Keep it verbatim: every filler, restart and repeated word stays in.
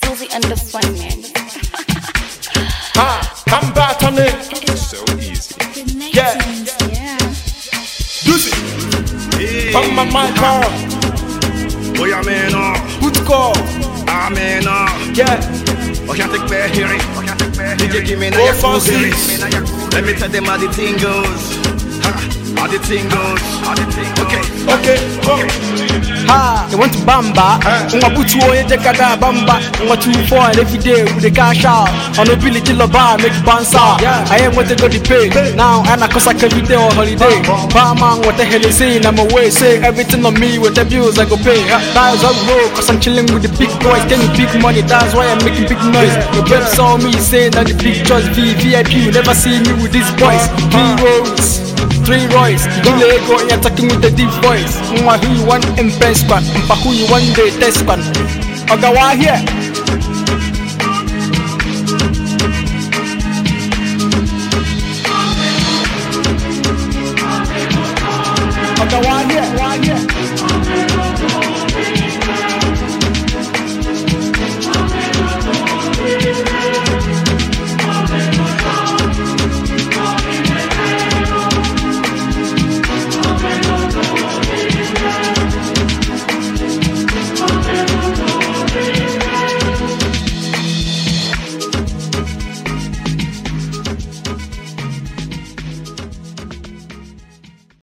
Susie and the fun man. Ah, come back on it. So easy. Yeah. Yeah. Use it. Hey. Come my mic on. Oh yeah, man, oh. Good call. Ah, man, oh. Yeah. I can't take back hearing. I can't take back hearing. Give me Go na for yakuza. six. Let me tell them how the thing goes. Ha, how the thing goes. How the thing goes. Okay. Okay, go. Ha, they want to bamba. Unga butu oye jekada bamba. Unga two four and every day with the cash out. On a billy killer bar make bounce out. I am what they got to pay. Now and I cause I can be there on holiday. Barman, what the hell is saying? I'm away. Say everything on me with the bills I go pay. That's on road cause I'm chilling with the big boys. Getting big money, that's why I'm making big noise. The web saw me saying that the pictures V V I P. You never see me with these boys. Three roads. Three Royce, you Lego and you're talking with the deep voice. Mwa who you want impress squad, mpa who you want the test squad. Ogawa here. Ogawa here.